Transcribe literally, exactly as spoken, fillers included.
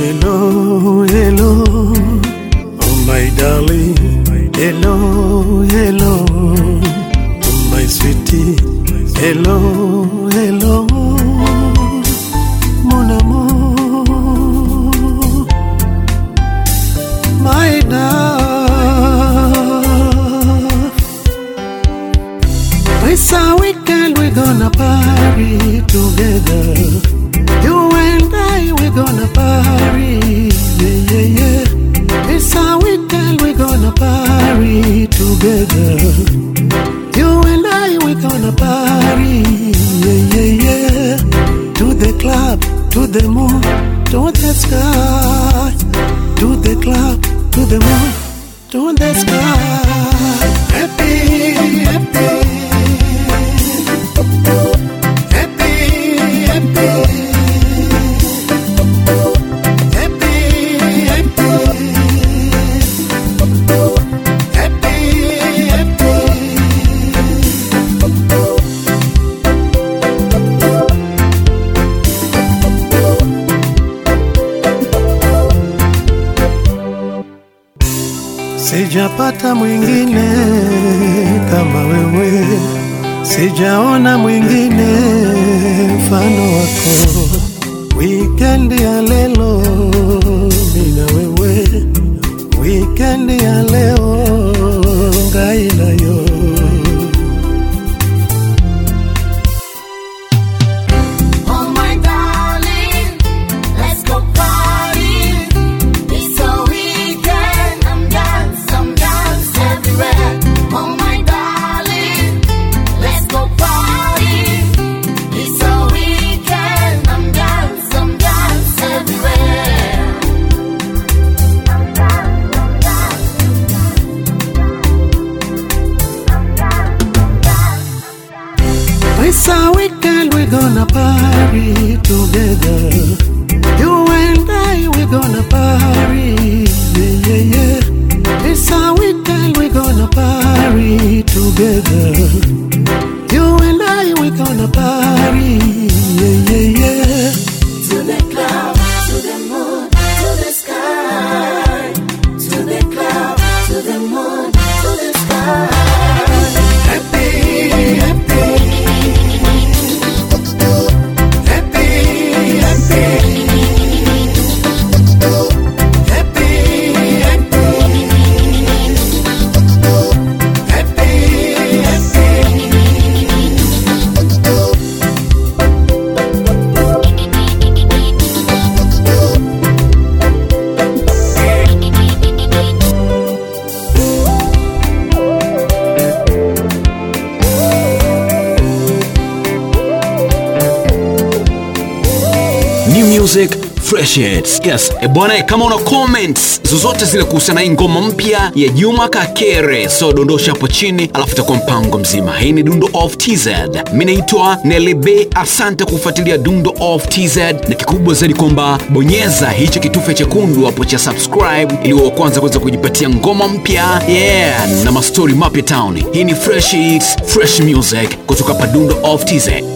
Hello, hello, oh my darling. Hello, hello, oh my sweetie. Hello, hello, mon amour, my love. It's a weekend, we're gonna party together. You and I, we're gonna party, yeah, yeah, yeah. It's a weekend, we're gonna party together. You and I, we're gonna party, yeah, yeah, yeah. To the club, to the moon, to the sky. To the club, to the moon, to the sky. Happy, happy. Sijapata mwingine kama wewe, sijaona mwingine mfano wako. Weekend ya leo mina wewe, weekend ya leo ngai nayo. It's a weekend, we're gonna party together. You and I, we're gonna party, yeah, yeah, yeah. It's a weekend, we're gonna party together. You and I, we're gonna party, yeah, yeah, yeah. To the club, to the moon, to the sky. To the club, to the moon, to the sky. Happy, happy. New music, fresh hits. Yes, e bwana, kama una comments zozote zile kuhusiana na ngoma mpya ya Juma Kakere, so dondosha hapo chini alafu itakuwa mpango mzima. Hii ni Dundo of T Z. Mimi naitwa Nelebe, asante kufuatilia Dundo of T Z. Na kikubwa zaidi kwamba bonyeza hicho kitufe chekundu hapo cha subscribe ili uwe kwanza kuweza kujipatia ngoma mpya, yeah, na mastori mapya town. Hii ni fresh hits, fresh music kutoka pa Dundo of T Z.